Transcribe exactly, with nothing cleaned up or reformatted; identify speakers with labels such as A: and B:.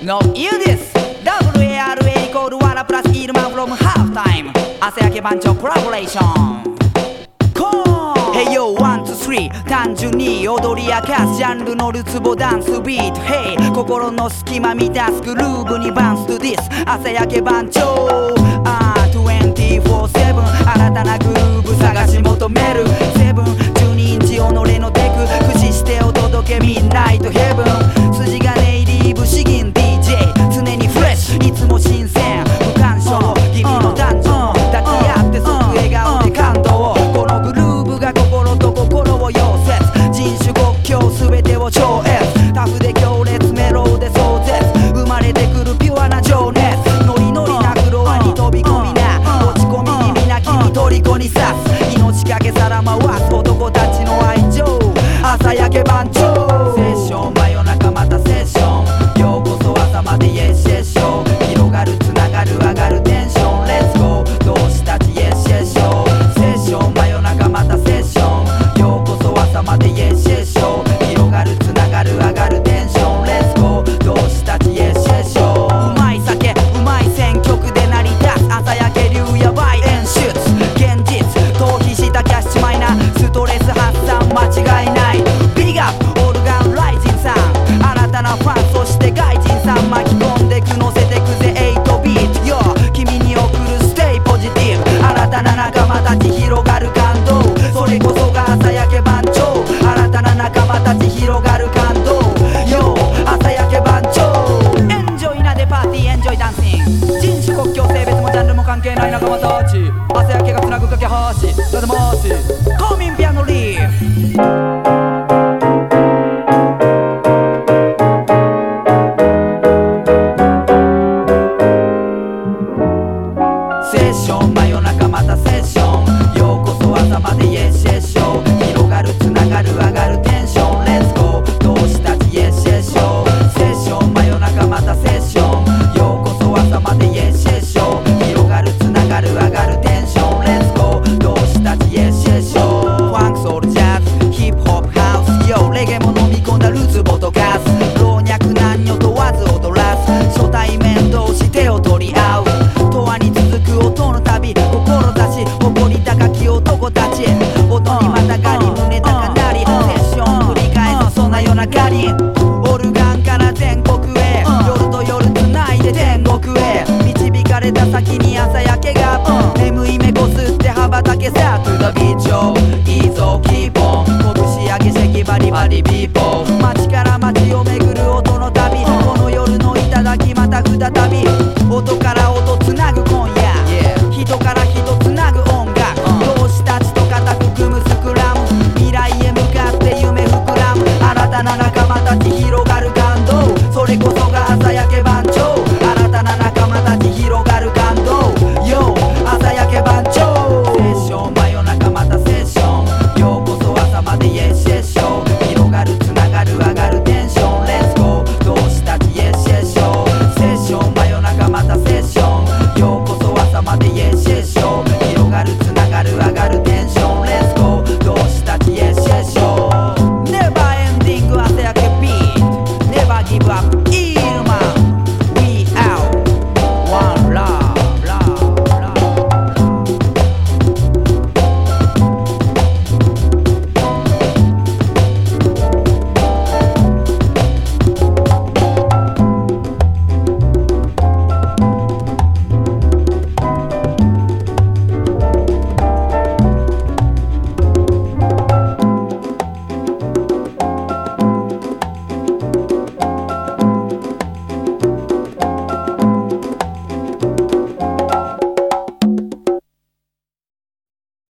A: No you this ダブリューエーアールエー イコールワラプラスイルマン from half time 朝焼け番長コラボレーションHey yo one two three 単純に踊り明かすジャンルのるつぼダンスビート Hey 心の隙間満たすグルーブにバンス to this 朝焼け番長あーにじゅうよじかん新たなグルーブ探し求めるセブンじゅうにインチ己のテク駆使してお届けミッドナイトヘブン筋金入り不思議 ディージェー 常にフレッシュいつも新鮮不干渉君の男女抱き合って即笑顔で感動このグルーブが心と心を溶接人種国境全てを超越タフで強烈メローで壮絶生まれてくるピュアな情熱ノリノリなフロアに飛び込みな落ち込み気味な君虜に刺す命かけさら回す男たちの愛情朝焼け番長セッション真夜中またセッションようこそ朝までイエスイエスショー広がるつながる上がるテンションレッツゴー同志たちイエスイエスショーセッション真夜中またセッションようこそ朝までイエスイエスショー広がるつながる上がるテンションレッツゴー同志たちイエスイエスショーうまい酒うまい選曲で成り立つ朝焼け流やばい演出現実逃避したキャッシュマイナーストレス発散間違いないビッグアップオルガンライジンさん新たなファンそして外人さん巻き込んでく乗せてくぜエイトビート Yo 君に送るステイポジティブ新たな仲間たち広がる感動それこそが朝焼け番長新たな仲間たち広がる感動 Yo 朝焼け番長エンジョイなでパーティーエンジョイダンシング人種国境性別もジャンルも関係ない仲間たち朝焼けがつなぐ架け橋ただまし公民ピアノリーセッション真夜中またセッションようこそ朝までイエスイエスショー広がるつながる上がるテンションレッツゴー同志たちイエスイエスショーセッション真夜中またセッションようこそ朝までイエスイエスショー広がるつながる上がるテンションレッツゴー同志たちイエスイエスショーファンクソウルジャズヒップホップハウスよレゲも飲み込んだルツボとカス老若男女問わず踊らす初対面同士手を取り合う永遠に続く音の旅志誇り高き男たち音にまたがり胸高鳴りセッション繰り返すそんな夜中にオルガンから全国へ夜と夜つないで天国へ導かれた先に朝焼けが眠い目こすって羽ばたけさ To the beach いいぞキーポン拳上げシェキバリバリビーポー街